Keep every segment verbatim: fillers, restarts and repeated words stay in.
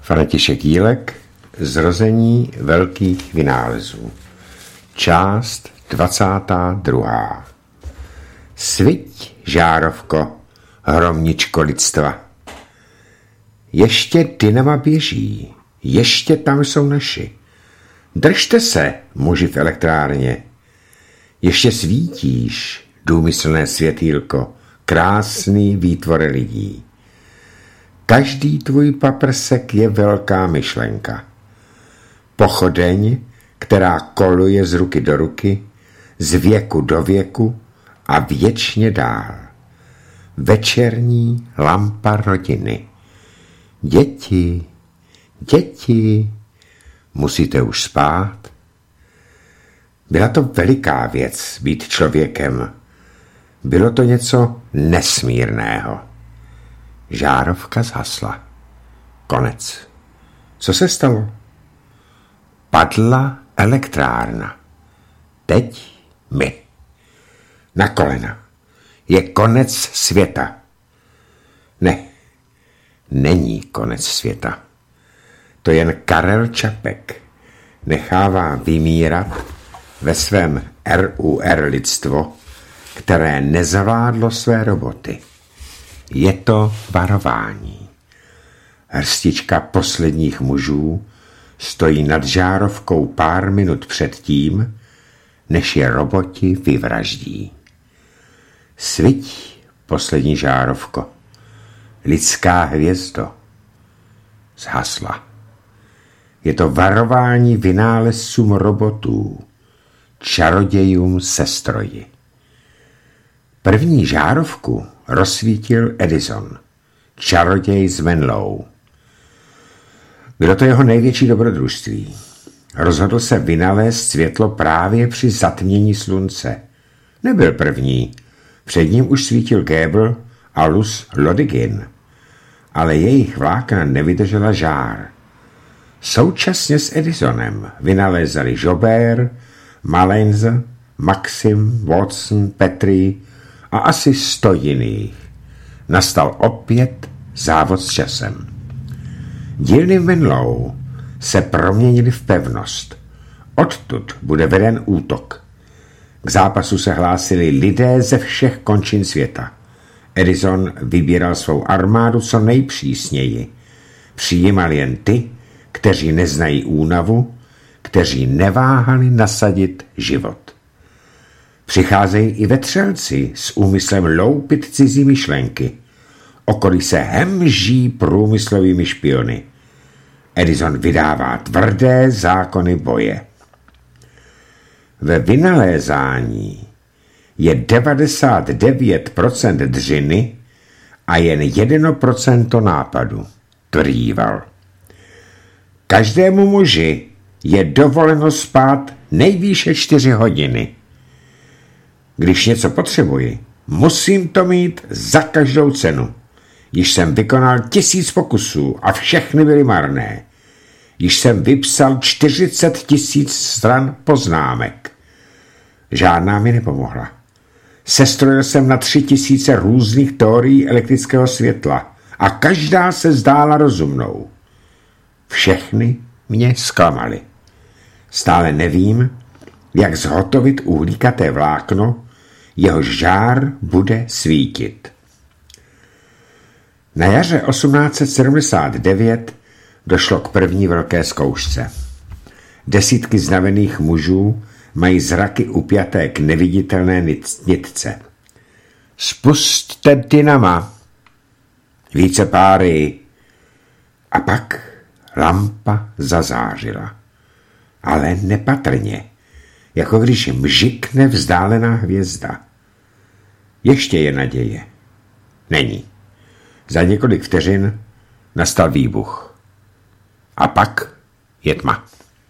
František Jílek, Zrození velkých vynálezů. Část dvacátá druhá. Sviť, žárovko, hromničko lidstva. Ještě dynama běží, ještě tam jsou naši. Držte se, muži v elektrárně. Ještě svítíš, důmyslné světýlko, krásný výtvor lidí. Každý tvůj paprsek je velká myšlenka. Pochodeň, která koluje z ruky do ruky, z věku do věku a věčně dál. Večerní lampa rodiny. Děti, děti, musíte už spát. Byla to veliká věc být člověkem. Bylo to něco nesmírného. Žárovka zhasla. Konec. Co se stalo? Padla elektrárna. Teď my. Na kolena. Je konec světa. Ne, není konec světa. To jen Karel Čapek nechává vymírat ve svém R U R lidstvo, které nezavládlo své roboty. Je to varování. Hrstička posledních mužů stojí nad žárovkou pár minut před tím, než je roboti vyvraždí. Sviť, poslední žárovko, lidská hvězdo, zhasla. Je to varování vynálezcům robotů, čarodějům se stroji. První žárovku rozsvítil Edison, čaroděj z Menlou. Bylo to jeho největší dobrodružství. Rozhodl se vynalézt světlo právě při zatmění slunce. Nebyl první. Před ním už svítil Goebbels a Luz Lodigin. Ale jejich vlákna nevydržela žár. Současně s Edisonem vynalézali Joubert, Malensky, Maxim, Watson, Petri a asi sto jiných. Nastal opět závod s časem. Dílny v Menlou se proměnily v pevnost. Odtud bude veden útok. K zápasu se hlásili lidé ze všech končin světa. Edison vybíral svou armádu co nejpřísněji. Přijímal jen ty, kteří neznají únavu, kteří neváhali nasadit život. Přicházejí i vetřelci s úmyslem loupit cizí myšlenky. Okolí se hemží průmyslovými špiony. Edison vydává tvrdé zákony boje. Ve vynalézání je devadesát devět procent dřiny a jen jedno procento nápadu, tvrdíval. Každému muži je dovoleno spát nejvýše čtyři hodiny. Když něco potřebuji, musím to mít za každou cenu. Již jsem vykonal tisíc pokusů a všechny byly marné. Již jsem vypsal čtyřicet tisíc stran poznámek. Žádná mi nepomohla. Sestrojil jsem na tři tisíce různých teorií elektrického světla a každá se zdála rozumnou. Všechny mě zklamaly. Stále nevím, jak zhotovit uhlíkaté vlákno, jehož žár bude svítit. Na jaře osmnáct set sedmdesát devět došlo k první velké zkoušce. Desítky znavených mužů mají zraky upjaté k neviditelné nitce. Spusťte dynama. Více páry. A pak lampa zazářila. Ale nepatrně, jako když mžikne vzdálená hvězda. Ještě je naděje. Není. Za několik vteřin nastal výbuch. A pak je tma.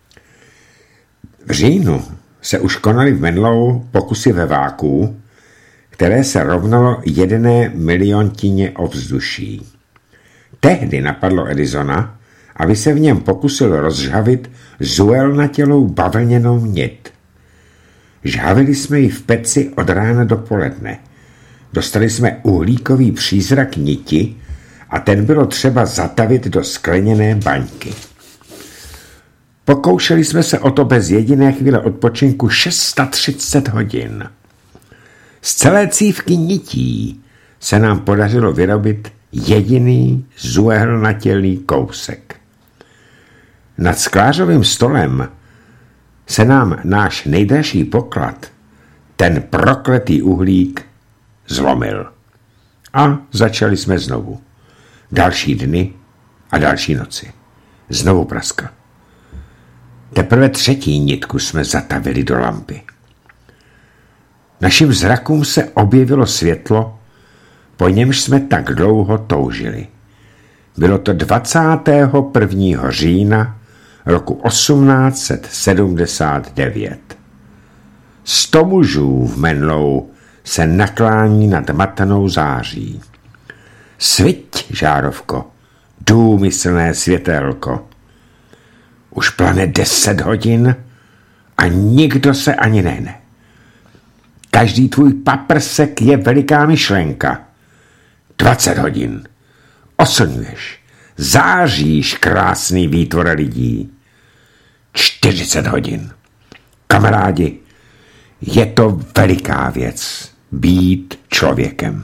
V říjnu se už konaly v Menlou pokusy ve váku, které se rovnalo jedné miliontině ovzduší. Tehdy napadlo Edisona, aby se v něm pokusil rozžhavit zuelnatělou bavlněnou nit. Žhavili jsme ji v peci od rána do poledne. Dostali jsme uhlíkový přízrak niti a ten bylo třeba zatavit do skleněné baňky. Pokoušeli jsme se o to bez jediné chvíle odpočinku třicet šest hodin. Z celé cívky nití se nám podařilo vyrobit jediný zuhelnatělý kousek. Nad sklářovým stolem se nám náš nejdražší poklad, ten prokletý uhlík, zlomil. A začali jsme znovu. Další dny a další noci. Znovu praskl. Teprve třetí nitku jsme zatavili do lampy. Našim zrakům se objevilo světlo, po němž jsme tak dlouho toužili. Bylo to dvacátého prvního října roku osmnáct set sedmdesát devět. Sto mužů v Menlou se naklání nad matanou září. Sviť, žárovko, důmyslné světelko. Už plane deset hodin a nikdo se ani nehne. Každý tvůj paprsek je veliká myšlenka. Dvacet hodin. Oslňuješ. Záříš, krásný výtvor lidí. Čtyřicet hodin. Kamarádi, je to veliká věc být člověkem.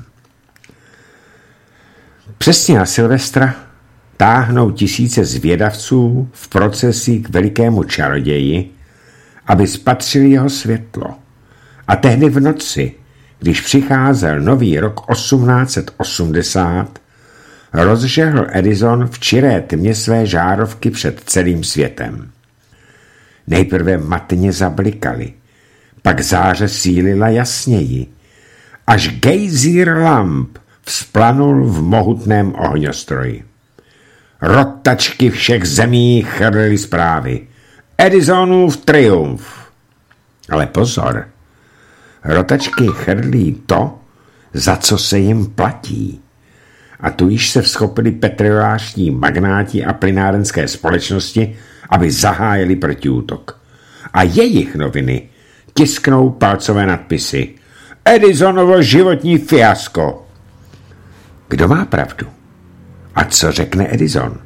Přesně na Silvestra táhnou tisíce zvědavců v procesí k velikému čaroději, aby spatřili jeho světlo. A tehdy v noci, když přicházel nový rok osmnáct set osmdesát, rozžehl Edison v čiré tmě své žárovky před celým světem. Nejprve matně zablikaly, pak záře sílila jasněji, až gejzír lamp vzplanul v mohutném ohňostroji. Rotačky všech zemí chrlily zprávy. Edisonův triumf. Ale pozor, rotačky chrlí to, za co se jim platí. A tu již se vzchopili petrolářští magnáti a plynárenské společnosti, aby zahájili protiútok. A jejich noviny tisknou palcové nadpisy. Edisonovo životní fiasko. Kdo má pravdu? A co řekne Edison?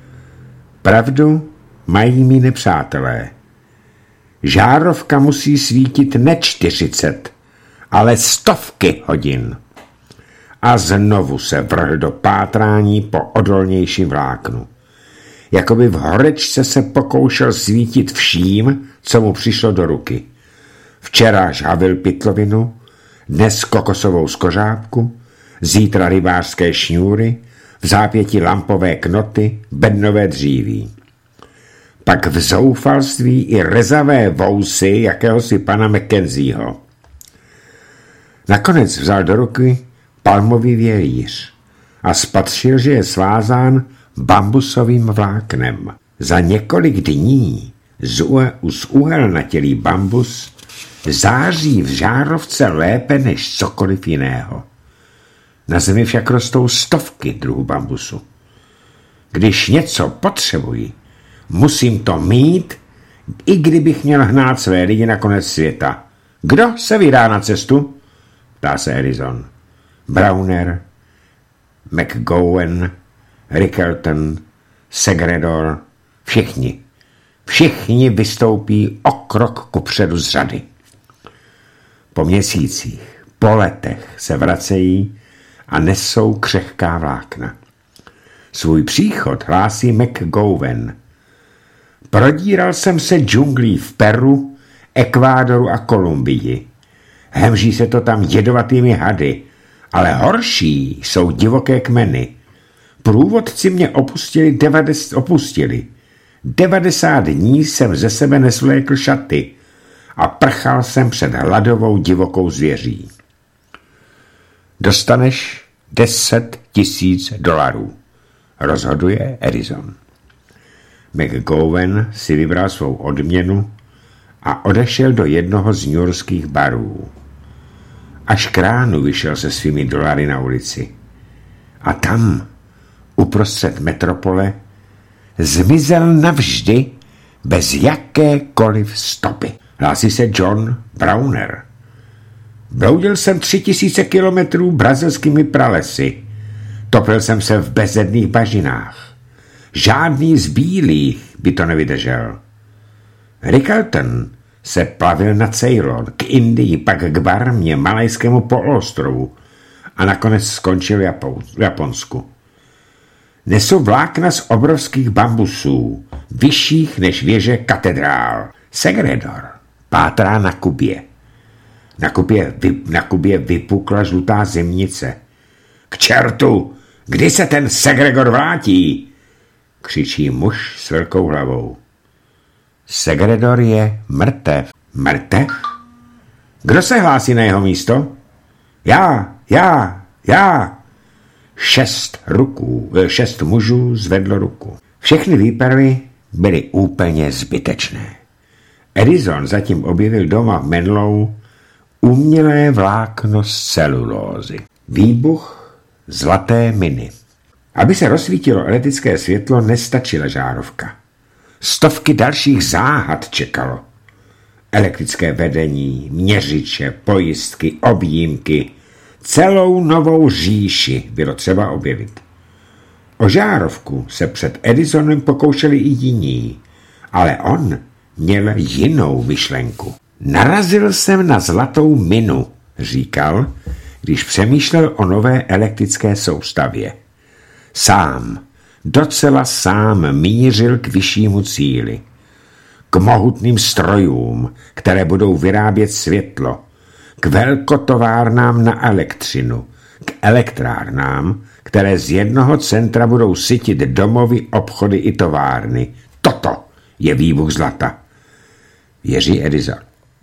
Pravdu mají mí nepřátelé. Žárovka musí svítit ne čtyřicet, ale stovky hodin. A znovu se vrhl do pátrání po odolnějším vláknu. Jakoby v horečce se pokoušel svítit vším, co mu přišlo do ruky. Včera žhavil pytlovinu, dnes kokosovou skořápku, zítra rybářské šňůry, v zápěti lampové knoty, bednové dříví. Pak v zoufalství i rezavé vousy jakéhosi pana Mackenzieho. Nakonec vzal do ruky palmový vějíř a spatřil, že je svázán bambusovým vláknem. Za několik dní z uhelnatělý bambus září v žárovce lépe než cokoliv jiného. Na zemi však rostou stovky druhů bambusu. Když něco potřebuji, musím to mít, i kdybych měl hnát své lidi na konec světa. Kdo se vydá na cestu? Ptá se Edison. Browner, McGowan, Rickerton, Segredor, všichni. Všichni vystoupí o krok kupředu z řady. Po měsících, po letech se vracejí a nesou křehká vlákna. Svůj příchod hlásí McGowan. Prodíral jsem se džunglí v Peru, Ekvádoru a Kolumbii. Hemží se to tam jedovatými hady, ale horší jsou divoké kmeny. Průvodci mě opustili, devades, opustili. devadesát dní jsem ze sebe nesvlékl šaty a prchal jsem před hladovou divokou zvěří. Dostaneš deset tisíc dolarů, rozhoduje Edison. McGowan si vybral svou odměnu a odešel do jednoho z newyorských barů. Až k ránu vyšel se svými dolary na ulici. A tam, uprostřed metropole, zmizel navždy bez jakékoliv stopy. Hlásí se John Browner. Bloudil jsem tři tisíce kilometrů brazilskými pralesy. Topil jsem se v bezedných bažinách. Žádný z bílých by to nevydržel. Riccarton se plavil na Ceylon, k Indii, pak k Barmě, Malajskému poloostrovu a nakonec skončil v Japonsku. Nesou vlákna z obrovských bambusů, vyšších než věže katedrál. Segredor pátrá na Kubě. Na Kubě, vy, na Kubě vypukla žlutá zimnice. K čertu! Kdy se ten Segregor vrátí? Křičí muž s velkou hlavou. Segredor je mrtev. Mrtev? Kdo se hlásí na jeho místo? Já, já, já. Šest ruků, šest mužů zvedlo ruku. Všechny výpravy byly úplně zbytečné. Edison zatím objevil doma v Menlow umělé vlákno z celulózy. Výbuch zlaté miny. Aby se rozsvítilo elektrické světlo, nestačila žárovka. Stovky dalších záhad čekalo. Elektrické vedení, měřiče, pojistky, objímky, celou novou říši bylo třeba objevit. O žárovku se před Edisonem pokoušeli i jiní, ale on měl jinou myšlenku. Narazil jsem na zlatou minu, říkal, když přemýšlel o nové elektrické soustavě. Sám, docela sám mířil k vyššímu cíli. K mohutným strojům, které budou vyrábět světlo, k velkotovárnám na elektřinu, k elektrárnám, které z jednoho centra budou sytit domovy, obchody i továrny. Toto je výbuch zlata. Věří Edison.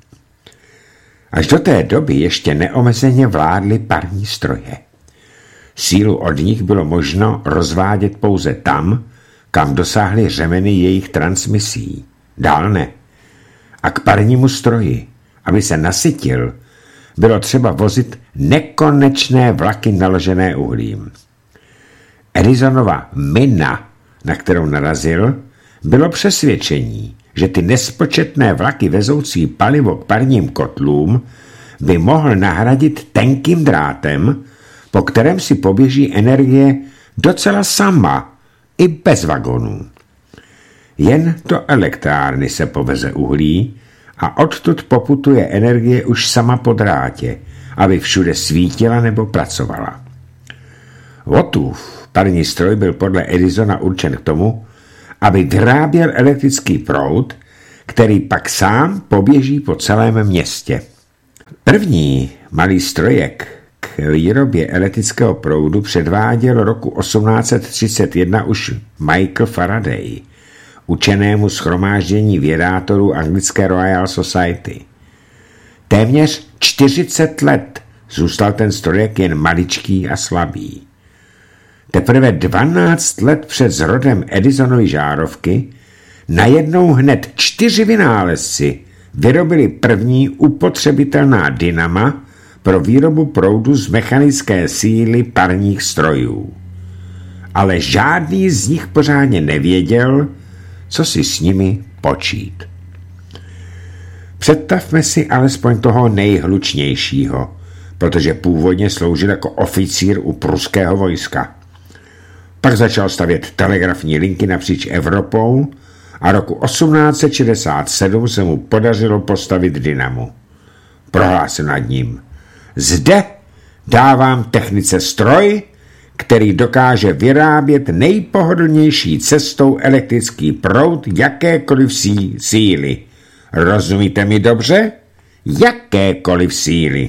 Až do té doby ještě neomezeně vládly parní stroje. Sílu od nich bylo možno rozvádět pouze tam, kam dosáhly řemeny jejich transmisí. Dál ne. A k parnímu stroji, aby se nasytil, bylo třeba vozit nekonečné vlaky naložené uhlím. Edisonova mina, na kterou narazil, bylo přesvědčení, že ty nespočetné vlaky vezoucí palivo k parním kotlům by mohl nahradit tenkým drátem, po kterém si poběží energie docela sama, i bez vagonů. Jen do elektrárny se poveze uhlí a odtud poputuje energie už sama po drátě, aby všude svítila nebo pracovala. Wattův parní stroj byl podle Edisona určen k tomu, aby vyráběl elektrický proud, který pak sám poběží po celém městě. První malý strojek k výrobě elektrického proudu předváděl roku osmnáct set třicet jedna už Michael Faraday, učenému shromáždění vědátorů anglické Royal Society. Téměř čtyřicet let zůstal ten strojek jen maličký a slabý. Teprve dvanáct let před zrodem Edisonovy žárovky najednou hned čtyři vynálezci vyrobili první upotřebitelná dynama pro výrobu proudu z mechanické síly parních strojů. Ale žádný z nich pořádně nevěděl, co si s nimi počít. Představme si alespoň toho nejhlučnějšího, protože původně sloužil jako oficír u pruského vojska. Pak začal stavět telegrafní linky napříč Evropou a roku osmnáct set šedesát sedm se mu podařilo postavit dynamo. Prohlásil nad ním: zde dávám technice stroj, který dokáže vyrábět nejpohodlnější cestou elektrický proud jakékoliv sí- síly. Rozumíte mi dobře? Jakékoliv síly.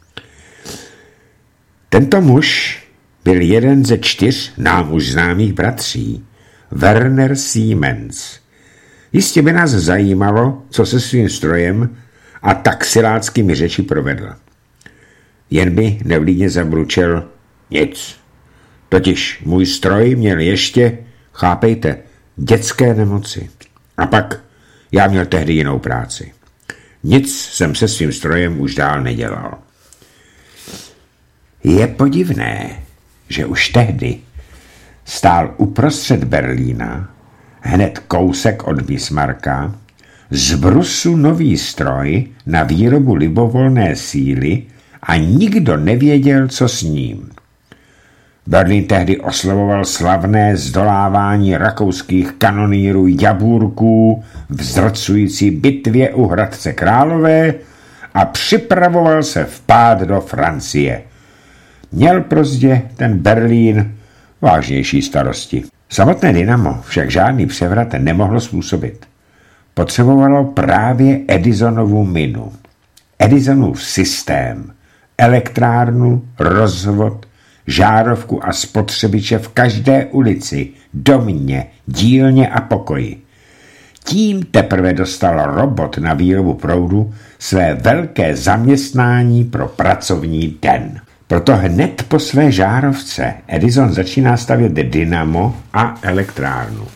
Tento muž byl jeden ze čtyř nám už známých bratří, Werner Siemens. Jistě by nás zajímalo, co se svým strojem a taxiláckými řeči provedl. Jen by nevlídně zabručel: nic. Totiž můj stroj měl ještě, chápejte, dětské nemoci. A pak já měl tehdy jinou práci. Nic jsem se svým strojem už dál nedělal. Je podivné, že už tehdy stál uprostřed Berlína, hned kousek od Bismarcka, z brusu nový stroj na výrobu libovolné síly a nikdo nevěděl, co s ním. Berlín tehdy oslavoval slavné zdolávání rakouských kanonýrů Jabůrků v zdrcující bitvě u Hradce Králové a připravoval se vpád do Francie. Měl prostě ten Berlín vážnější starosti. Samotné dynamo však žádný převrat nemohlo způsobit. Potřebovalo právě Edisonovu minu. Edisonův systém, elektrárnu, rozvod, žárovku a spotřebiče v každé ulici, domě, dílně a pokoji. Tím teprve dostal robot na výrobu proudu své velké zaměstnání pro pracovní den. Proto hned po své žárovce Edison začíná stavět dynamo a elektrárnu.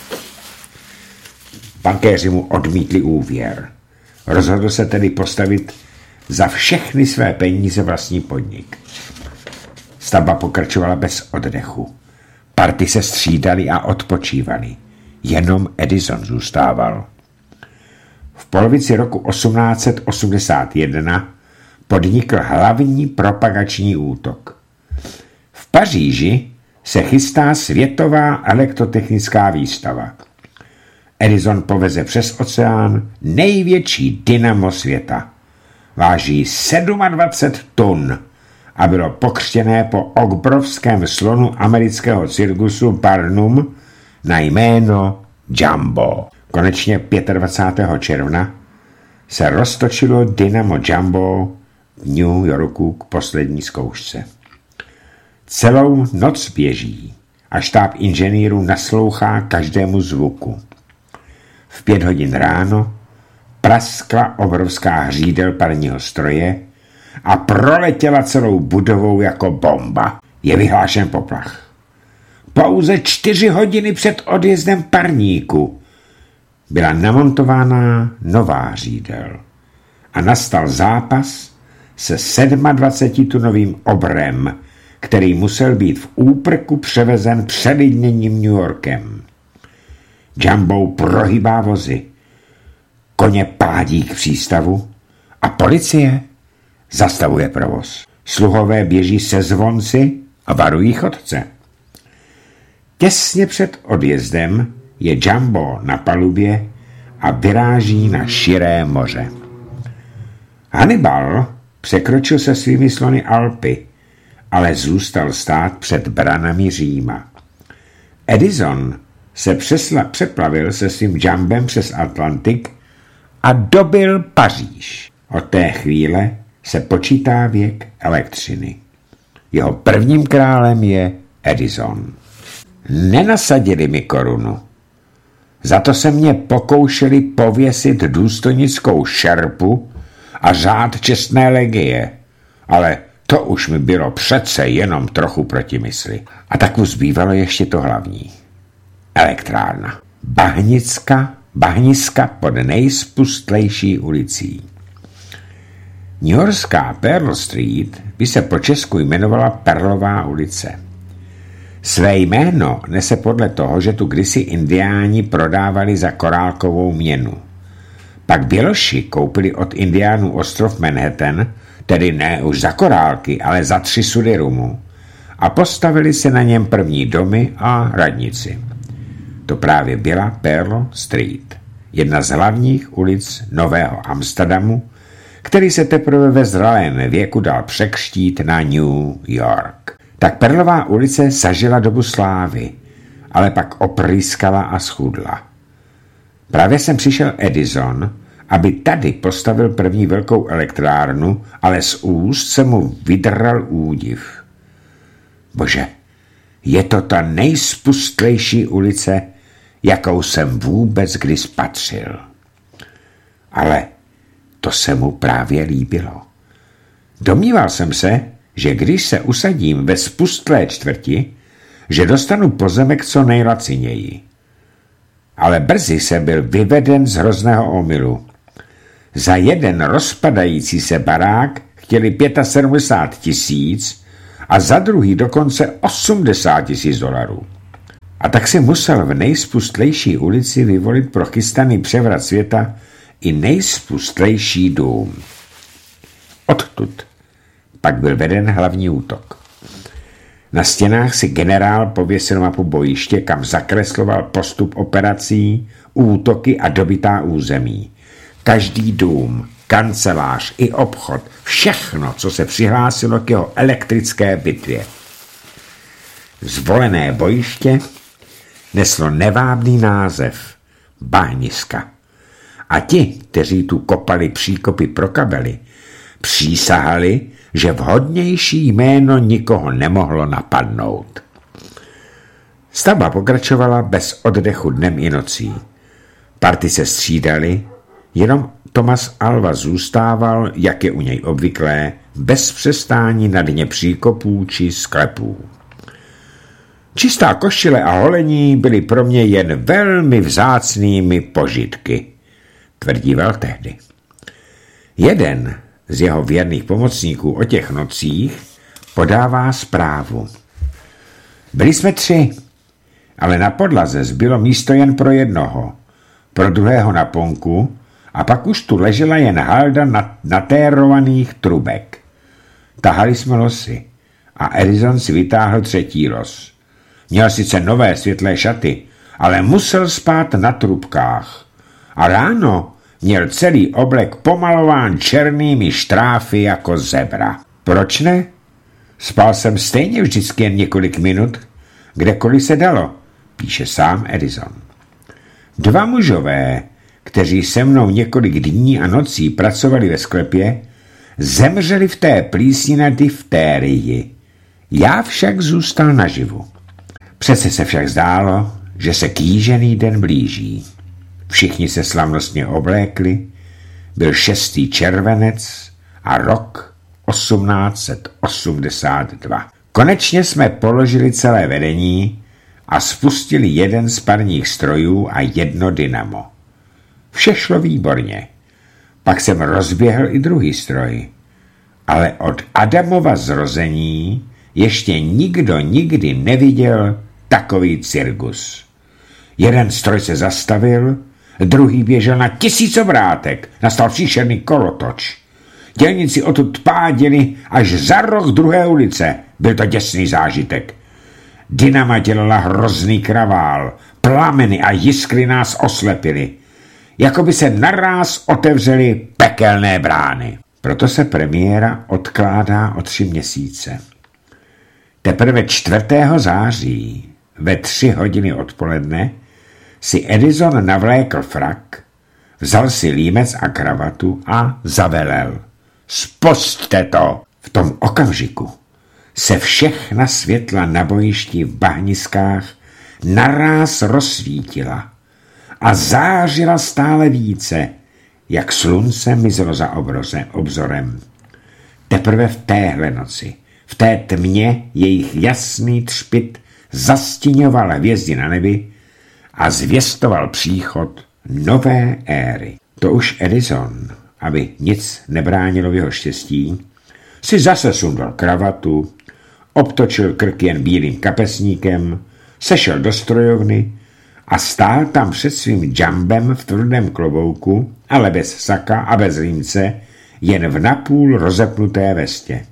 Bankéři mu odmítli úvěr. Rozhodl se tedy postavit za všechny své peníze vlastní podnik. Stavba pokračovala bez oddechu. Party se střídali a odpočívali. Jenom Edison zůstával. V polovici roku osmnáct set osmdesát jedna podnikl hlavní propagační útok. V Paříži se chystá světová elektrotechnická výstava. Edison poveze přes oceán největší dynamo světa. Váží dvacet sedm tun a bylo pokřtěné po obrovském slonu amerického cirkusu Barnum na jméno Jumbo. Konečně dvacátého pátého června se roztočilo dynamo Jumbo v New Yorku k poslední zkoušce. Celou noc běží a štáb inženýrů naslouchá každému zvuku. V pět hodin ráno praskla obrovská hřídel parního stroje a proletěla celou budovou jako bomba. Je vyhlášen poplach. Pouze čtyři hodiny před odjezdem parníku byla namontována nová hřídel a nastal zápas se dvacetitunovým obrem, který musel být v úprku převezen přelidněním New Yorkem. Jumbo prohýbá vozy, koně pádí k přístavu a policie zastavuje provoz. Sluhové běží se zvonci a varují chodce. Těsně před odjezdem je Jumbo na palubě a vyráží na širé moře. Hannibal překročil se svými slony Alpy, ale zůstal stát před branami Říma. Edison se přesla, přeplavil se svým Jumbem přes Atlantik a dobil Paříž. Od té chvíle se počítá věk elektřiny. Jeho prvním králem je Edison. Nenasadili mi korunu. Za to se mě pokoušeli pověsit důstojnickou šerpu a řád čestné legie, ale to už mi bylo přece jenom trochu proti mysli. A tak mu zbývalo ještě to hlavní. Elektrárna. Bahnicka, bahniska pod nejspustlejší ulicí. Newyorská Pearl Street by se po česku jmenovala Perlová ulice. Své jméno nese podle toho, že tu kdysi indiáni prodávali za korálkovou měnu. Pak Běloši koupili od indiánů ostrov Manhattan, tedy ne už za korálky, ale za tři sudy rumu, a postavili se na něm první domy a radnici. To právě byla Pearl Street, jedna z hlavních ulic Nového Amsterdamu, který se teprve ve zralém věku dal překřtít na New York. Tak Perlová ulice zažila dobu slávy, ale pak oprýskala a schudla. Právě sem přišel Edison, aby tady postavil první velkou elektrárnu, ale z úst se mu vydral údiv. Bože, je to ta nejspustlejší ulice, jakou jsem vůbec kdy spatřil. Ale to se mu právě líbilo. Domníval jsem se, že když se usadím ve spustlé čtvrti, že dostanu pozemek co nejlaciněji. Ale brzy se byl vyveden z hrozného omylu. Za jeden rozpadající se barák chtěli sedmdesát pět tisíc a za druhý dokonce osmdesát tisíc dolarů. A tak si musel v nejspustlejší ulici vyvolit pro chystaný převrat světa i nejspustlejší dům. Odtud pak byl veden hlavní útok. Na stěnách si generál pověsil mapu bojiště, kam zakresloval postup operací, útoky a dobytá území. Každý dům, kancelář i obchod, všechno, co se přihlásilo k jeho elektrické bitvě. Zvolené bojiště neslo nevábný název Bahniska. A ti, kteří tu kopali příkopy pro kabely, přísahali, že vhodnější jméno nikoho nemohlo napadnout. Stavba pokračovala bez oddechu dnem i nocí. Party se střídaly, jenom Thomas Alva zůstával, jak je u něj obvyklé, bez přestání na dně příkopů či sklepů. Čistá košile a holení byly pro mě jen velmi vzácnými požitky, tvrdíval tehdy. Jeden z jeho věrných pomocníků o těch nocích podává zprávu. Byli jsme tři, ale na podlaze zbylo místo jen pro jednoho, pro druhého na ponku a pak už tu ležela jen halda natérovaných trubek. Tahali jsme losy a Edison si vytáhl třetí los. Měl sice nové světlé šaty, ale musel spát na trubkách. A ráno měl celý oblek pomalován černými štráfy jako zebra. Proč ne? Spal jsem stejně vždycky jen několik minut, kdekoliv se dalo, píše sám Edison. Dva mužové, kteří se mnou několik dní a nocí pracovali ve sklepě, zemřeli v té plísni na diftérii. Já však zůstal naživu. Přece se však zdálo, že se kýžený den blíží. Všichni se slavnostně oblékli, byl šestý červenec a rok osmnáct set osmdesát dva. Konečně jsme položili celé vedení a spustili jeden z parních strojů a jedno dynamo. Vše šlo výborně. Pak jsem rozběhl i druhý stroj. Ale od Adamova zrození ještě nikdo nikdy neviděl takový cirkus. Jeden stroj se zastavil, druhý běžel na tisíc obrátek, nastal příšerný kolotoč. Dělníci odtud páděli až za roh druhé ulice. Byl to děsný zážitek. Dynama dělala hrozný kravál, plameny a jiskry nás oslepily. Jakoby se naráz otevřely pekelné brány. Proto se premiéra odkládá o tři měsíce. Teprve čtvrtého září ve tři hodiny odpoledne si Edison navlékl frak, vzal si límec a kravatu a zavelel. Spusťte to! V tom okamžiku se všechna světla na bojišti v Bahniskách naráz rozsvítila a zářila stále více, jak slunce mizelo za obroze, obzorem. Teprve v téhle noci, v té tmě jejich jasný třpyt zastíňoval hvězdy na nebi a zvěstoval příchod nové éry. To už Edison, aby nic nebránilo v jeho štěstí, si zase sundal kravatu, obtočil krk jen bílým kapesníkem, sešel do strojovny a stál tam před svým džambem v tvrdém klobouku, ale bez saka a bez límce, jen v napůl rozepnuté vestě.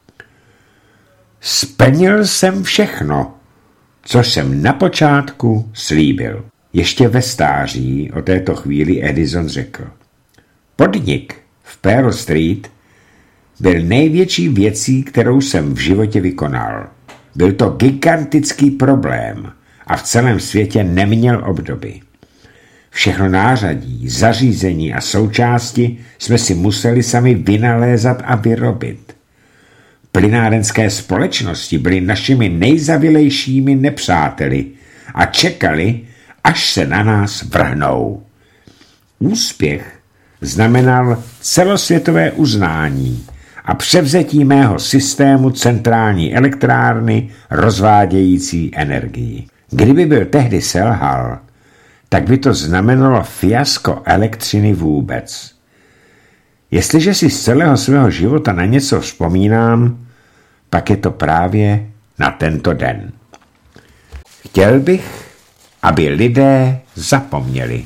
Splnil jsem všechno, což jsem na počátku slíbil. Ještě ve stáří o této chvíli Edison řekl. Podnik v Pearl Street byl největší věcí, kterou jsem v životě vykonal. Byl to gigantický problém a v celém světě neměl obdoby. Všechno nářadí, zařízení a součásti jsme si museli sami vynalézat a vyrobit. Plynárenské společnosti byly našimi nejzavilejšími nepřáteli a čekali, až se na nás vrhnou. Úspěch znamenal celosvětové uznání a převzetí mého systému centrální elektrárny rozvádějící energii. Kdyby byl tehdy selhal, tak by to znamenalo fiasko elektřiny vůbec. Jestliže si z celého svého života na něco vzpomínám, pak je to právě na tento den. Chtěl bych, aby lidé zapomněli.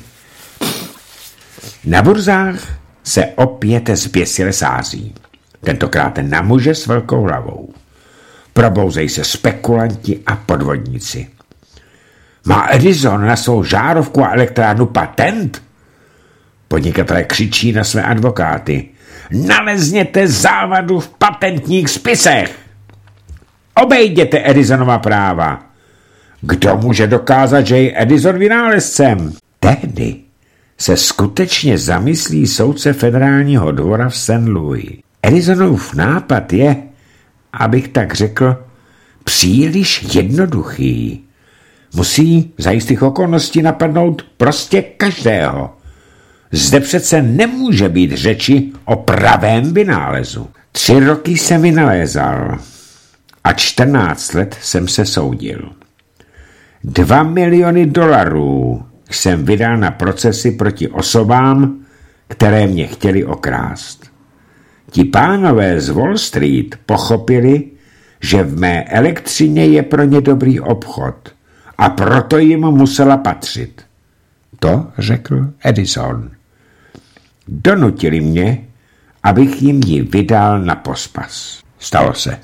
Na burzách se opět zběsile sází. Tentokrát na muže s velkou hlavou. Probouzej se spekulanti a podvodníci. Má Edison na svou žárovku a elektrárnu patent? Podnikatelé křičí na své advokáty. Nalezněte závadu v patentních spisech. Obejděte Edisonova práva. Kdo může dokázat, že je Edison vynálezcem? Tehdy se skutečně zamyslí soudce federálního dvora v Saint Louis. Edisonův nápad je, abych tak řekl, příliš jednoduchý. Musí za jistých okolností napadnout prostě každého. Zde přece nemůže být řeči o pravém vynálezu. Tři roky jsem vynalézal a čtrnáct let jsem se soudil. Dva miliony dolarů jsem vydal na procesy proti osobám, které mě chtěli okrást. Ti pánové z Wall Street pochopili, že v mé elektřině je pro ně dobrý obchod a proto jim musela patřit. To řekl Edison. Donutili mě, abych jim ji vydal na pospas. Stalo se.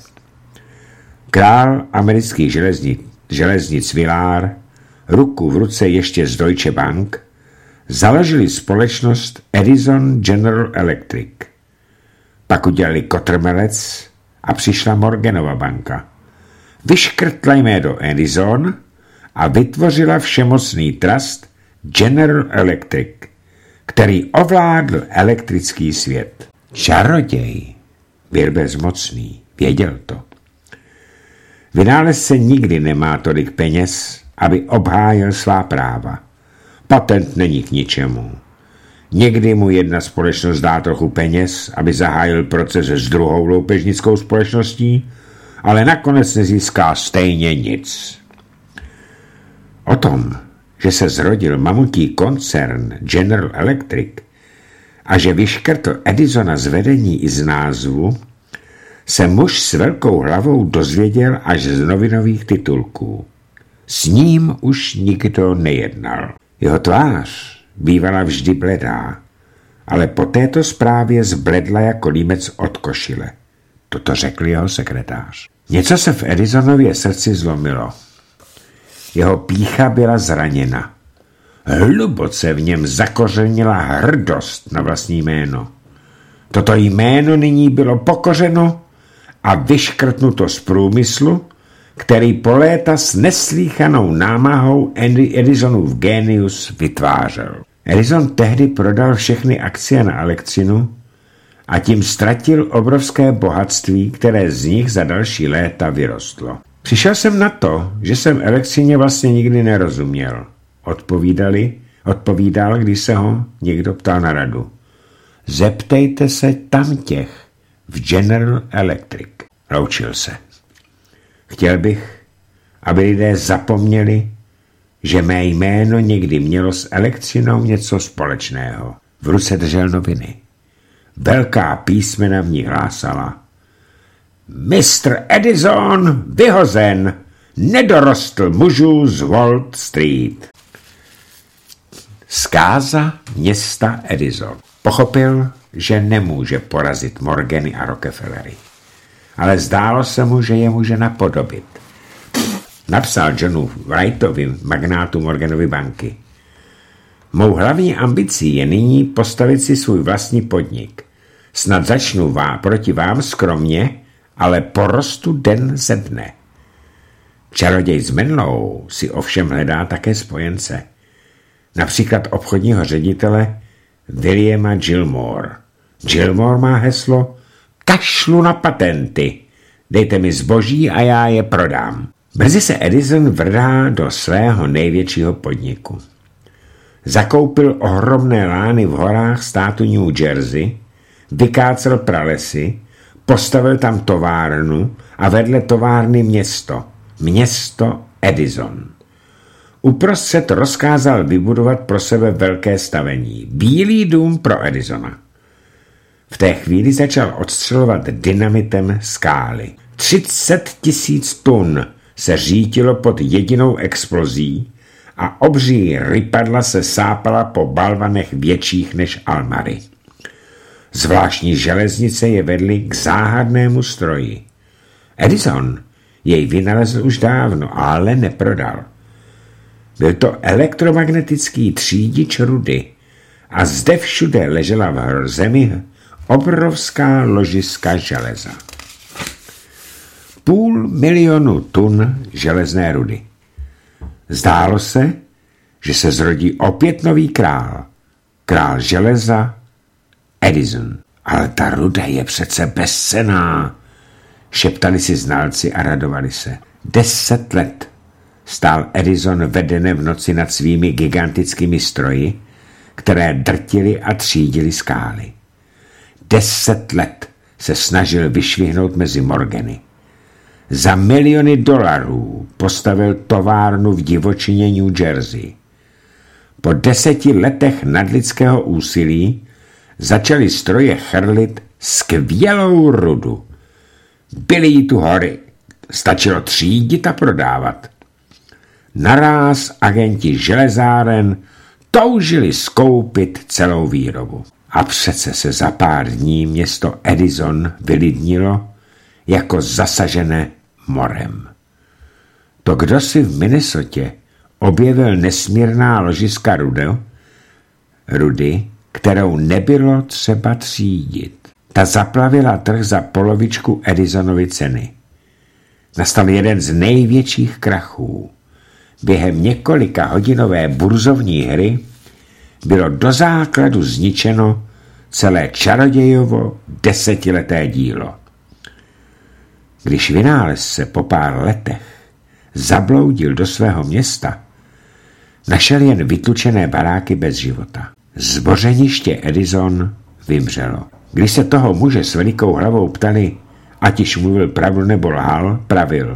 Král amerických železnic, železnic Willard, ruku v ruce ještě z Deutsche Bank, založili společnost Edison General Electric. Pak udělali kotrmelec a přišla Morganova banka. Vyškrtla jméno Edison a vytvořila všemocný trust General Electric, který ovládl elektrický svět. Čaroděj byl bezmocný, věděl to. Vynálezce nikdy nemá tolik peněz, aby obhájil svá práva. Patent není k ničemu. Někdy mu jedna společnost dá trochu peněz, aby zahájil proces s druhou loupežnickou společností, ale nakonec nezíská stejně nic. O tom, že se zrodil mamutí koncern General Electric a že vyškrtl Edisona z vedení i z názvu, se muž s velkou hlavou dozvěděl až z novinových titulků. S ním už nikdo nejednal. Jeho tvář bývala vždy bledá, ale po této zprávě zbledla jako límec od košile. Toto řekl jeho sekretář. Něco se v Edisonově srdci zlomilo. Jeho pýcha byla zraněna. Hluboce v něm zakořenila hrdost na vlastní jméno. Toto jméno nyní bylo pokořeno a vyškrtnuto z průmyslu, který po léta s neslýchanou námahou Edisonův génius vytvářel. Edison tehdy prodal všechny akcie na elektřinu a tím ztratil obrovské bohatství, které z nich za další léta vyrostlo. Přišel jsem na to, že jsem elektřině vlastně nikdy nerozuměl. Odpovídali, odpovídal, když se ho někdo ptal na radu. Zeptejte se tamtěch v General Electric. Loučil se. Chtěl bych, aby lidé zapomněli, že mé jméno někdy mělo s elektřinou něco společného. V ruce držel noviny. Velká písmena v ní hlásala. mistr Edison vyhozen, nedorostl mužů z Wall Street. Zkáza města Edison. Pochopil, že nemůže porazit Morgany a Rockefellery. Ale zdálo se mu, že je může napodobit. Napsal Johnu Wrightovi, magnátu Morganovy banky. Mou hlavní ambicí je nyní postavit si svůj vlastní podnik. Snad začnu vá, proti vám skromně, ale porostu den ze dne. Čaroděj s Menlou si ovšem hledá také spojence. Například obchodního ředitele Williama Gilmore. Gilmore má heslo kašlu na patenty. Dejte mi zboží a já je prodám. Brzy se Edison vrdá do svého největšího podniku. Zakoupil ohromné lány v horách státu New Jersey, vykácel pralesy, postavil tam továrnu a vedle továrny město. Město Edison. Uprostřed rozkázal vybudovat pro sebe velké stavení. Bílý dům pro Edisona. V té chvíli začal odstřelovat dynamitem skály. třicet tisíc tun se řítilo pod jedinou explozí a obří rypadla se sápala po balvanech větších než almary. Zvláštní železnice je vedly k záhadnému stroji. Edison jej vynalezl už dávno, ale neprodal. Byl to elektromagnetický třídič rudy a zde všude ležela v zemi obrovská ložiska železa. Půl milionu tun železné rudy. Zdálo se, že se zrodí opět nový král. Král železa Edison. Ale ta ruda je přece bezcenná, šeptali si znalci a radovali se. Deset let stál Edison vedené v noci nad svými gigantickými stroji, které drtily a třídily skály. Deset let se snažil vyšvihnout mezi Morgany. Za miliony dolarů postavil továrnu v divočině New Jersey. Po deseti letech nadlidského úsilí začaly stroje chrlit skvělou rudu. Byly jí tu hory, stačilo třídit a prodávat. Naráz agenti železáren toužili skoupit celou výrobu. A přece se za pár dní město Edison vylidnilo jako zasažené morem. To kdo si v Minnesotě objevil nesmírná ložiska rudy, rudy, kterou nebylo třeba třídit. Ta zaplavila trh za polovičku Edisonovy ceny. Nastal jeden z největších krachů. Během několika hodinové burzovní hry bylo do základu zničeno celé čarodějovo desetileté dílo. Když vynálezce po pár letech zabloudil do svého města, našel jen vytlučené baráky bez života. Zbořeniště Edison vymřelo. Když se toho muže s velikou hlavou ptali, ať již mluvil pravdu nebo lhal, pravil.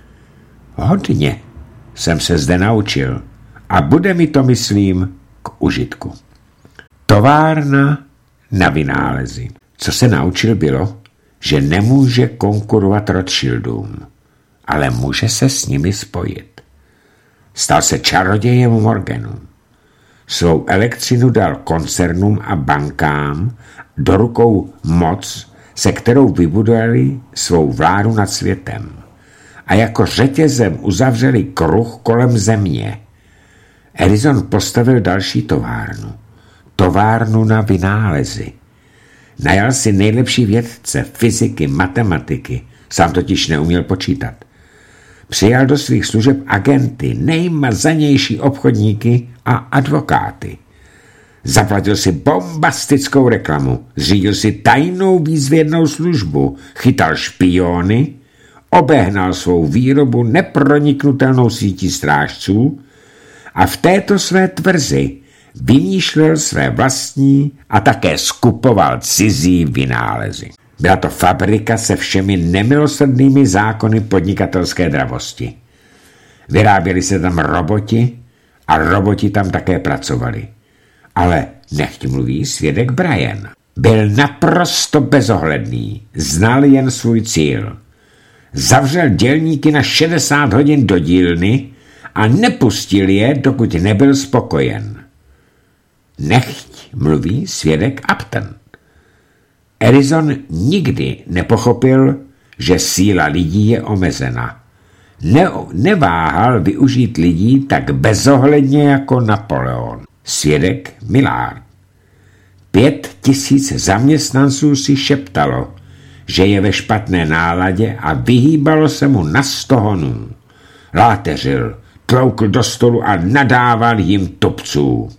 Hodně jsem se zde naučil a bude mi to, myslím, k užitku. Továrna na vynálezy. Co se naučil bylo, že nemůže konkurovat Rothschildům, ale může se s nimi spojit. Stal se čarodějem Morganů. Svou elektřinu dal koncernům a bankám do rukou moc, se kterou vybudovali svou vládu nad světem. A jako řetězem uzavřeli kruh kolem země. Edison postavil další továrnu. Továrnu na vynálezy. Najal si nejlepší vědce, fyziky, matematiky, sám totiž neuměl počítat. Přijal do svých služeb agenty, nejmazanější obchodníky a advokáty. Zaplatil si bombastickou reklamu, zřídil si tajnou výzvědnou službu, chytal špiony, obehnal svou výrobu neproniknutelnou sítí strážců a v této své tvrzi vymýšlel své vlastní a také skupoval cizí vynálezy. Byla to fabrika se všemi nemilosrdnými zákony podnikatelské dravosti. Vyráběli se tam roboti a roboti tam také pracovali. Ale nechť mluví svědek Brian. Byl naprosto bezohledný, znal jen svůj cíl. Zavřel dělníky na šedesát hodin do dílny a nepustil je, dokud nebyl spokojen. Nechť mluví svědek Upton. Edison nikdy nepochopil, že síla lidí je omezena. Ne, neváhal využít lidí tak bezohledně jako Napoleon. Svědek Millard. Pět tisíc zaměstnanců si šeptalo, že je ve špatné náladě a vyhýbalo se mu na sto honů. Láteřil, tloukl do stolu a nadával jim tupců.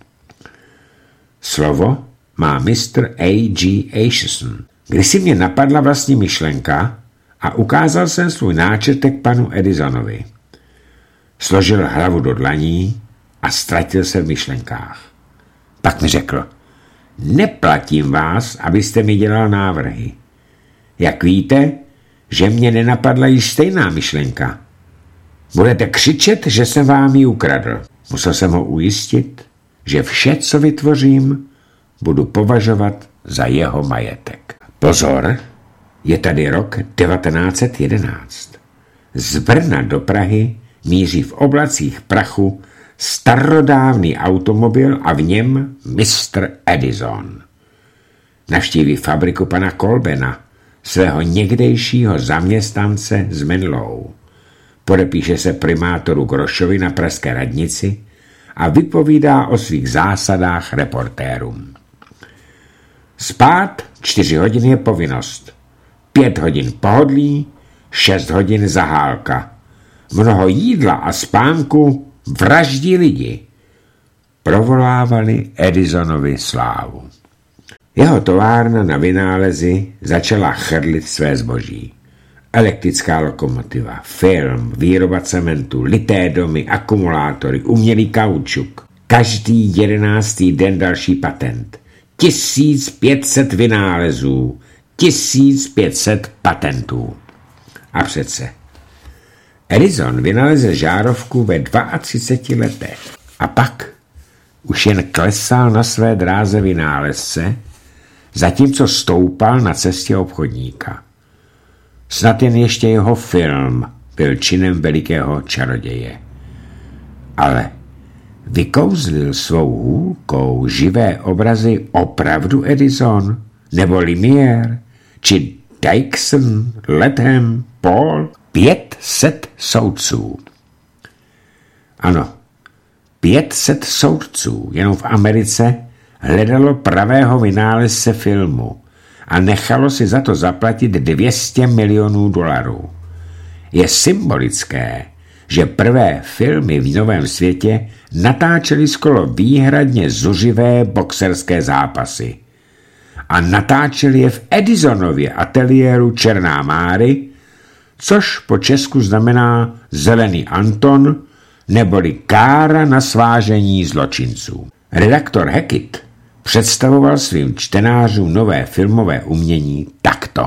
Slovo má mistr A G Acheson. Když si mě napadla vlastní myšlenka a ukázal jsem svůj náčrtek panu Edisonovi. Složil hlavu do dlaní a ztratil se v myšlenkách. Pak mi řekl, neplatím vás, abyste mi dělal návrhy. Jak víte, že mě nenapadla již stejná myšlenka. Budete křičet, že jsem vám ji ukradl. Musel jsem ho ujistit, že vše, co vytvořím, budu považovat za jeho majetek. Pozor, je tady rok devatenáct set jedenáct. Z Brna do Prahy míří v oblacích prachu starodávný automobil a v něm mistr Edison. Navštíví fabriku pana Kolbena, svého někdejšího zaměstnance z Menlou. podepíše se primátoru Grošovi na pražské radnici a vypovídá o svých zásadách reportérům. Spát čtyři hodiny je povinnost, pět hodin pohodlí, šest hodin zahálka. Mnoho jídla a spánku vraždí lidi. Provolávali Edisonovi slávu. Jeho továrna na vynálezy začala chrlit své zboží. Elektrická lokomotiva, film, výroba cementu, lité domy, akumulátory, umělý kaučuk. Každý jedenáctý den další patent. tisíc pět set vynálezů, tisíc pět set patentů. A přece Edison vynalezl žárovku ve třiceti dvou letech. A pak už jen klesal na své dráze vynálezce, zatímco stoupal na cestě obchodníka. Snad jen ještě jeho film byl činem velikého čaroděje. Ale vykouzlil svou hůlkou živé obrazy opravdu Edison, nebo Lumière, či Dickson, Latham, Paul? Pět set soudců. Ano, pět set soudců jenom v Americe hledalo pravého vynálezce filmu a nechalo si za to zaplatit dvě stě milionů dolarů. Je symbolické, že prvé filmy v Novém světě natáčely skoro výhradně zuřivé boxerské zápasy. A natáčeli je v Edisonově ateliéru Černá Máry, což po česku znamená Zelený Anton, neboli kára na svážení zločinců. Redaktor Hackett představoval svým čtenářům nové filmové umění takto.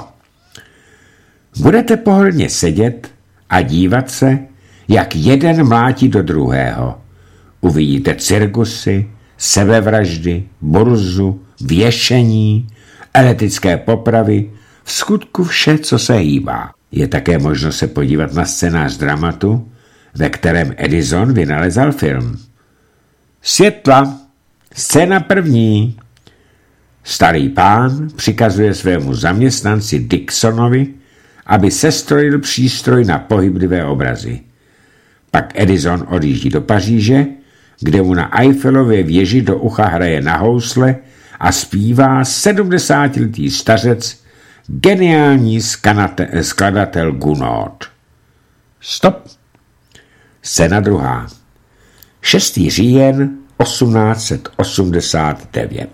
Budete pohodlně sedět a dívat se, jak jeden mlátí do druhého. Uvidíte cirkusy, sebevraždy, burzu, věšení, elektrické popravy, v skutku vše, co se hýbá. Je také možno se podívat na scénář dramatu, ve kterém Edison vynalezal film. Světla, scéna první. Starý pán přikazuje svému zaměstnanci Dixonovi, aby sestrojil přístroj na pohyblivé obrazy. Pak Edison odjíždí do Paříže, kde mu na Eiffelově věži do ucha hraje na housle a zpívá sedmdesátiletý stařec, geniální skladatel Gounod. Stop. Scéna druhá. šestý říjen osmnáct set osmdesát devět.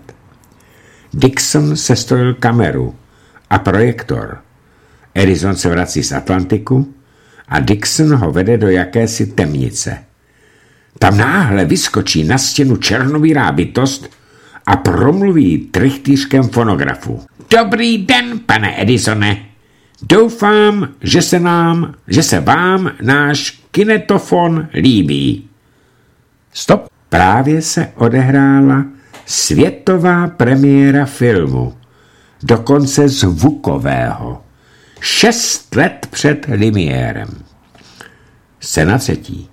Dixon sestrojil kameru a projektor. Edison se vrací z Atlantiku a Dixon ho vede do jakési temnice. Tam náhle vyskočí na stěnu černobílá bytost a promluví trichtýřkem fonografu. Dobrý den, pane Edisone. Doufám, že se nám, že se vám náš kinetofon líbí. Stop. Právě se odehrála světová premiéra filmu, dokonce zvukového. Šest let před Lumiérem. Scéna třetí.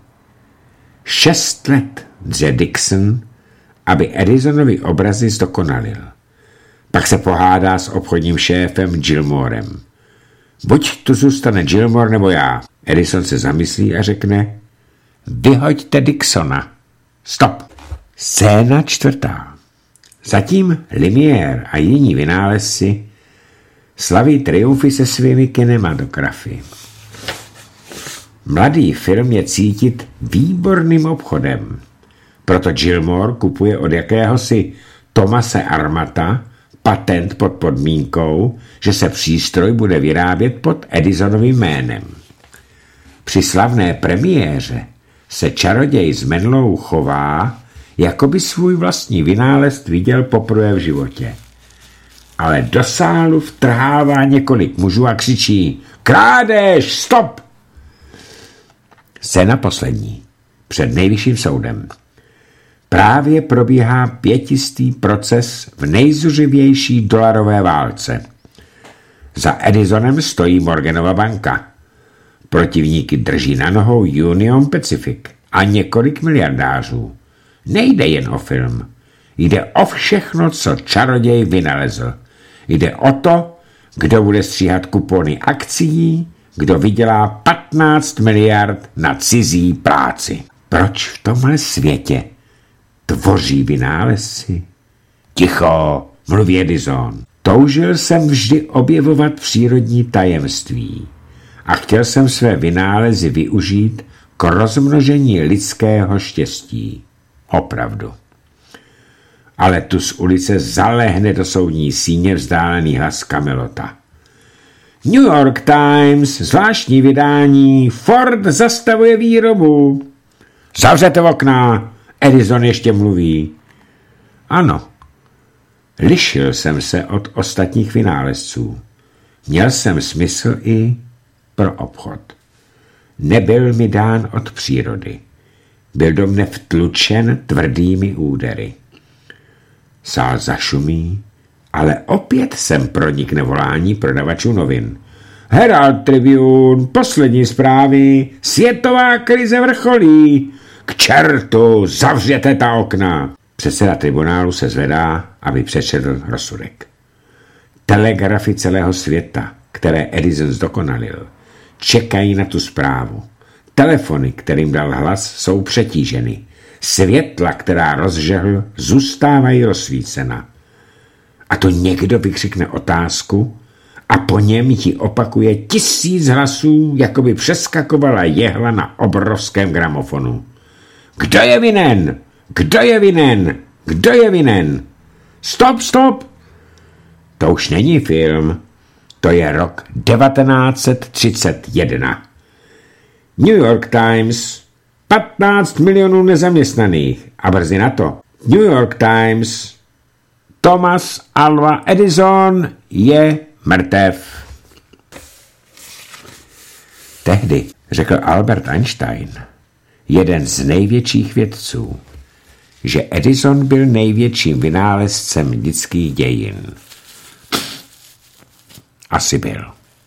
Šest let dře Dixon, aby Edisonovi obrazy zdokonalil. Pak se pohádá s obchodním šéfem Gilmorem. Buď tu zůstane Gilmore nebo já. Edison se zamyslí a řekne: vyhoďte Dixona. Stop. Scéna čtvrtá. Zatím Lumière a jiní vynálezci slaví triumfy se svými kinematografy. Mladý film je cítit výborným obchodem. Proto Gilmore kupuje od jakéhosi Thomase Armata patent pod podmínkou, že se přístroj bude vyrábět pod Edisonovým jménem. Při slavné premiéře se čaroděj s Menlou chová, jako by svůj vlastní vynález viděl poprvé v životě. Ale do sálu vtrhává několik mužů a křičí: krádež, stop! Scéna poslední. Před nejvyšším soudem. Právě probíhá pětistý proces v nejzuřivější dolarové válce. Za Edisonem stojí Morganova banka. Protivníky drží na nohou Union Pacific a několik miliardářů. Nejde jen o film. Jde o všechno, co čaroděj vynalezl. Jde o to, kdo bude stříhat kupony akcií, kdo vydělá patnáct miliard na cizí práci. Proč v tomhle světě tvoří vynálezci? Ticho, mluví Edison. Toužil jsem vždy objevovat přírodní tajemství a chtěl jsem své vynálezy využít k rozmnožení lidského štěstí. Opravdu. Ale tu z ulice zalehne do soudní síně vzdálený hlas Camelota. New York Times, zvláštní vydání, Ford zastavuje výrobu. Zavřete okna, Edison ještě mluví. Ano, lišil jsem se od ostatních vynálezců. Měl jsem smysl i pro obchod. Nebyl mi dán od přírody. Byl do mne vtlučen tvrdými údery. Sál zašumí, ale opět sem pronikne volání prodavačů novin. Herald Tribune, poslední zprávy, světová krize vrcholí. K čertu, zavřete ta okna. Předseda tribunálu se zvedá, aby přečetl rozsudek. Telegrafy celého světa, které Edison zdokonalil, čekají na tu zprávu. Telefony, kterým dal hlas, jsou přetíženy. Světla, která rozžehl, zůstávají rozsvícena. A to někdo vykřikne otázku a po něm ji opakuje tisíc hlasů, jako by přeskakovala jehla na obrovském gramofonu. Kdo je vinen? Kdo je vinen? Kdo je vinen? Stop, stop! To už není film. To je rok devatenáct set třicet jedna. New York Times, patnáct milionů nezaměstnaných a brzy na to. New York Times, Thomas Alva Edison je mrtev. Tehdy řekl Albert Einstein, jeden z největších vědců, že Edison byl největším vynálezcem lidských dějin. Asi byl.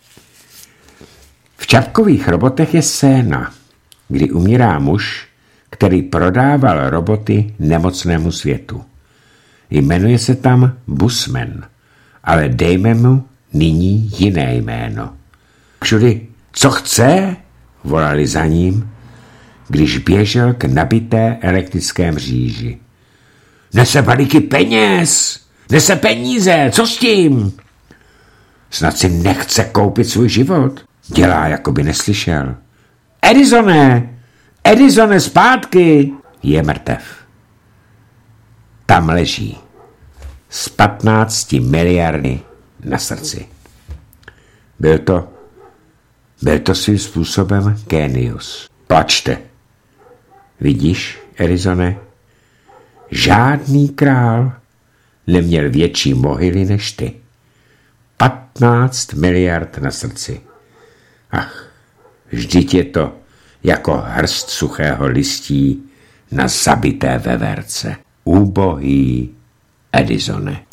V Čapkových robotech je scéna, kdy umírá muž, který prodával roboty nemocnému světu. Jmenuje se tam Busman, ale dejme mu nyní jiné jméno. Všudy, co chce, volali za ním, když běžel k nabité elektrické mříži. Nese balíky peněz, nese peníze, co s tím? Snad si nechce koupit svůj život. Dělá, jako by neslyšel. Edisone, Edisone, zpátky! Je mrtev. Tam leží s patnácti miliardy na srdci. Byl to, byl to svým způsobem génius. Plačte. Vidíš, Edisone, žádný král neměl větší mohyly než ty. patnáct miliard na srdci. Ach, vždyť je to jako hrst suchého listí na zabité veverce. Úbohý Edisone.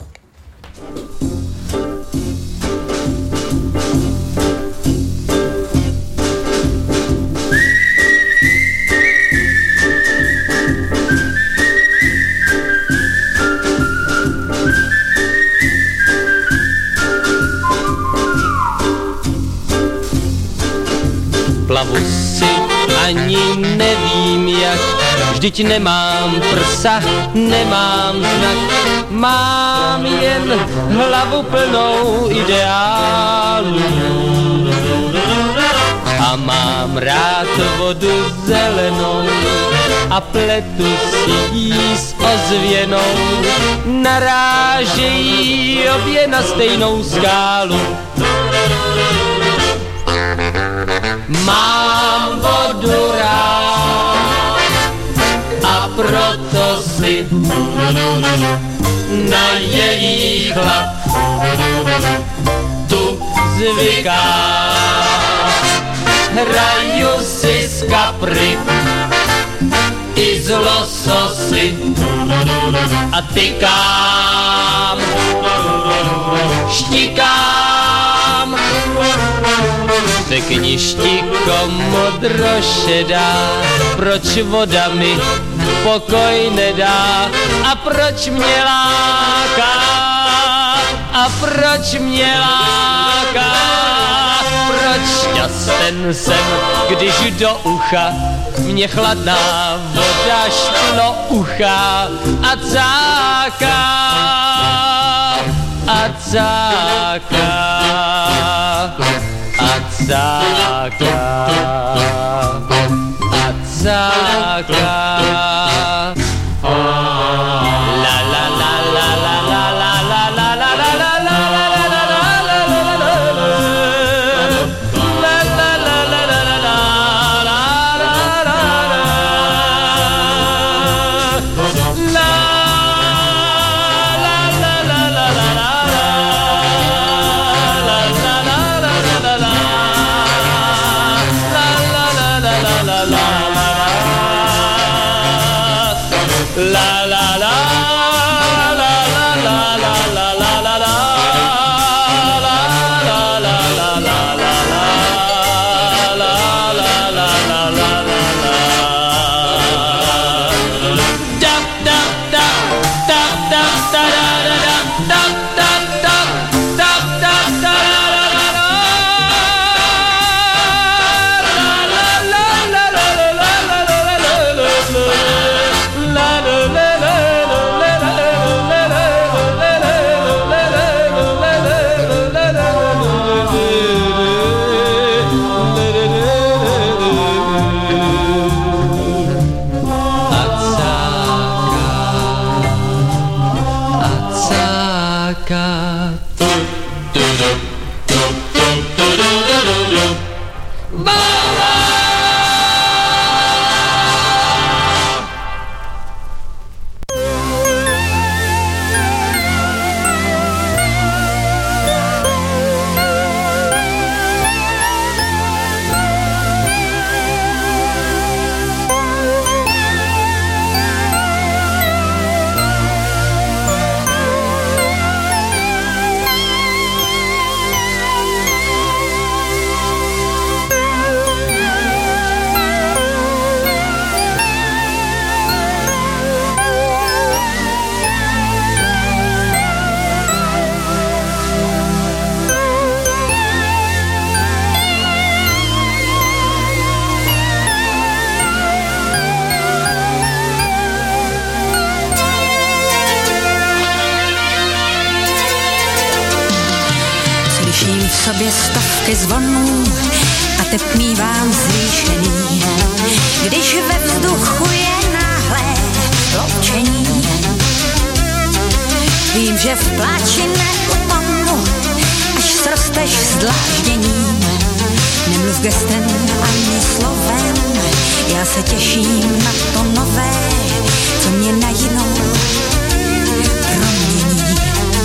Plavu si ani nevím jak, vždyť nemám prsa, nemám znak, mám jen hlavu plnou ideálů. A mám rád vodu zelenou a pletu si jí s ozvěnou. Narážejí obě na stejnou skálu. Mám vodu rád a proto si na její chlad tu zvykám. Hraju si z kapry i z lososy a tykám, štikám. Řekni, štiko modrošedá, proč voda mi pokoj nedá a proč mě láká, a proč mě láká, proč šťastný Jeden jsem, když do ucha mě chladná voda šplo ucha a cáká, a cáká, a cáká, a cáká. La la la la la la la la la la la la la sobě stovky zvonů a tepmívám zvýšený, když ve vzduchu je náhlé loučení. Vím, že v pláči neutonu, až srosteš zdlážděním. Nemluv gestem ani slovem, já se těším na to nové, co mě na jinou promění.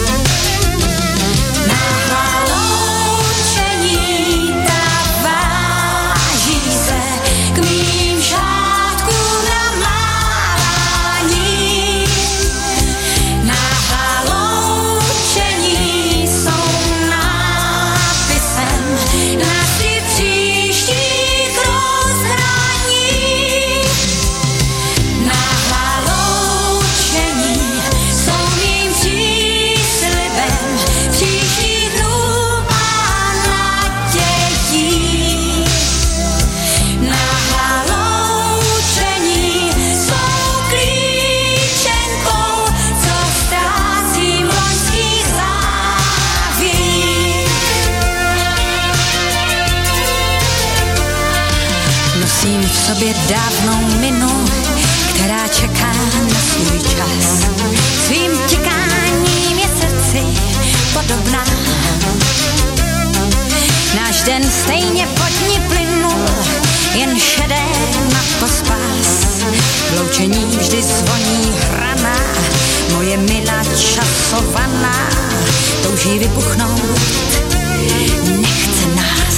sobě dávnou minu, která čeká na svůj čas. Svým těkáním je srdci podobná. Náš den stejně pod ní plynul, jen šedé na pospas. Loučení vždy zvoní hrana, moje milá časovaná, touží vypuchnout, nechce nás.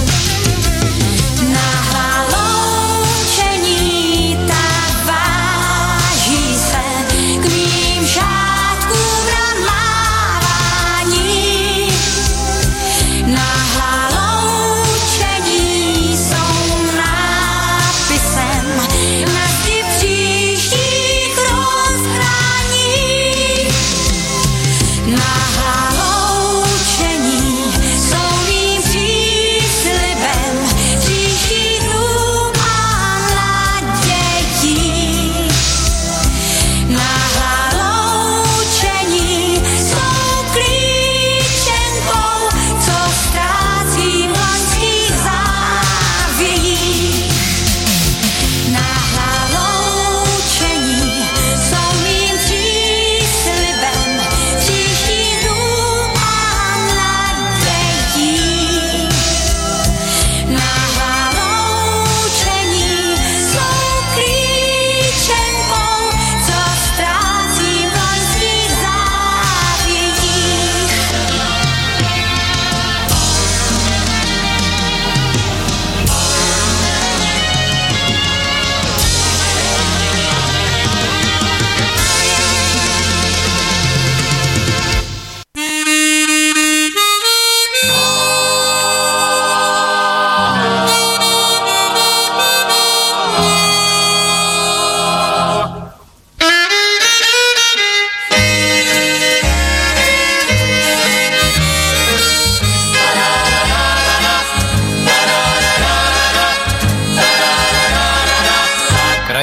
Náhlá loučení, tak váží se k mým šátkům namávání. Náhlá loučení jsou nápisem na zdi příštích rozhraní. Náhlá loučení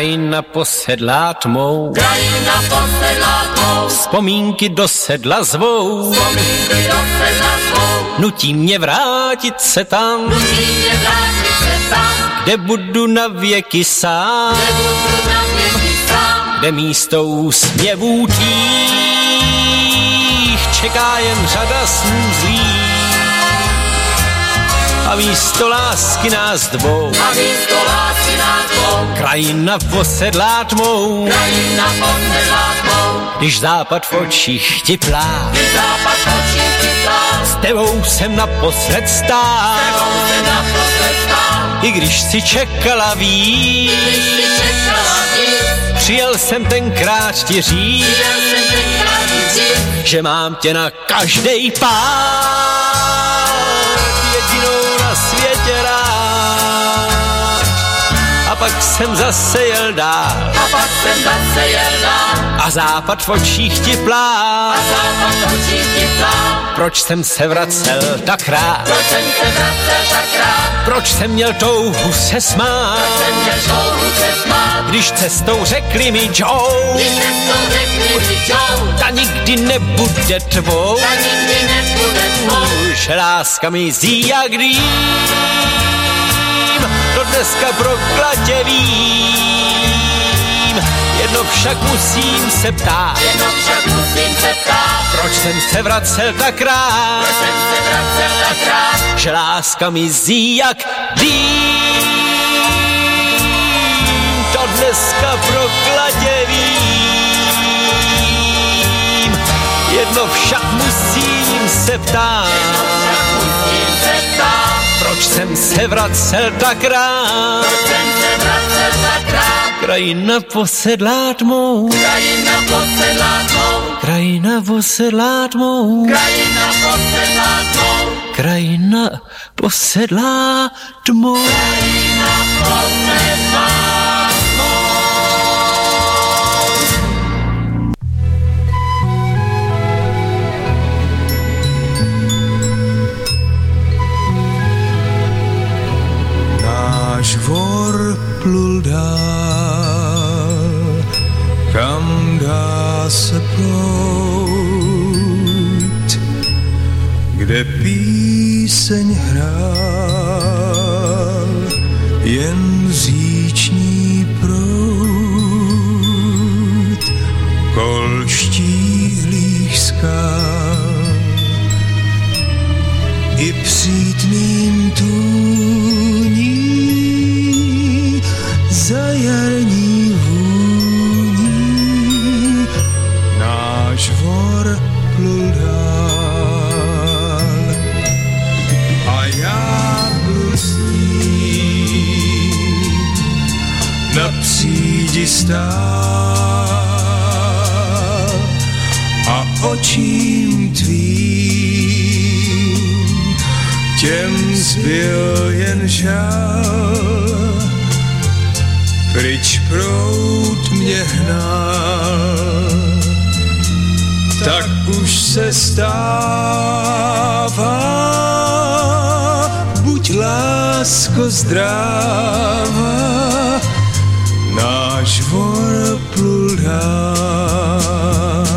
Krajina posedlá tmou, krajina posedlá tmou, vzpomínky do sedla zvou, vzpomínky do sedla zvou, nutí mě vrátit se tam, nutí mě vrátit se tam, kde budu na věky sám, kde budu na věky sám, kde místo úsměvů tvých čeká jen řada snů zlých. A místo lásky nás dvou, a místo lásky nás dvou, krajina posedlá tmou, krajina posedlá tmou, když západ v očích ti plá, když západ v očích ti plá, s tebou jsem naposled stál, s tebou jsem naposled stál, i když si čekala víc, když si čekala víc, přijel jsem tenkrát ti říct, přijel jsem tenkrát ti říct, že mám tě na každej pád, jedinou na světě rád. A pak jsem zase jel dál, a pak jsem zase jel dál, a západ v očích ti plá, a západ v očích ti plá, proč jsem se vracel tak rád, proč jsem se vracel tak rád, proč jsem měl touhu se smát, jsem měl touhu se smát, když cestou řekli mi Joe, když cestou řekli mi Joe, ta nikdy nebude tvou, ta nikdy nebude tvou, že láska mizí jak dým, to dneska proklatě vím, jedno však musím se ptát, jedno však musím se ptát, proč jsem se vracel tak rád, proč jsem se vracel tak rád, že láska mizí jak dým, to dneska proklatě vím, jedno však musím se ptát, musím se ptát, proč jsem se vracel tak rád, proč jsem se vracel tak rád, krajina posedlá tmou, krajina posedlá tmou, krajina posedlá tmou, krajina posedlá tmou, krajina posedlá tmou. krajina posedlá tmou. Náš vor plul dál, kam dá se plout, kde píseň hrál jen říční proud kol štíhlých skal i přítmým tůní za jarní vůní náš vor plul dál a já plul s ním na přídi stál a očím tvým těm zbyl jen žal, pryč proud mě hnal, tak už se stává, buď lásko zdráva, náš vor plul dál.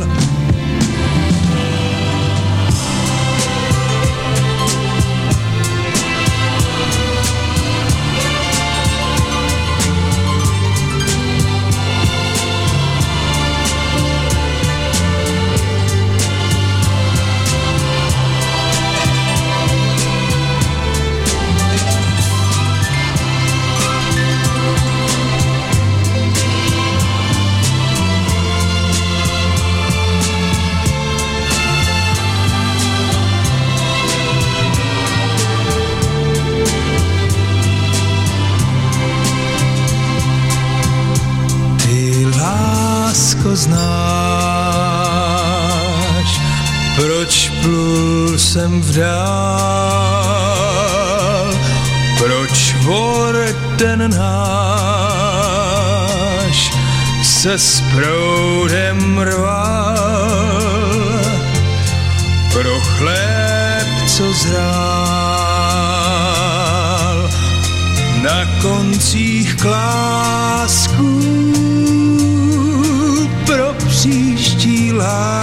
Znáš, proč plul jsem vdál, proč vor ten náš se s proudem rval, pro chléb, co zrál, na koncích klásků pro příští lásku.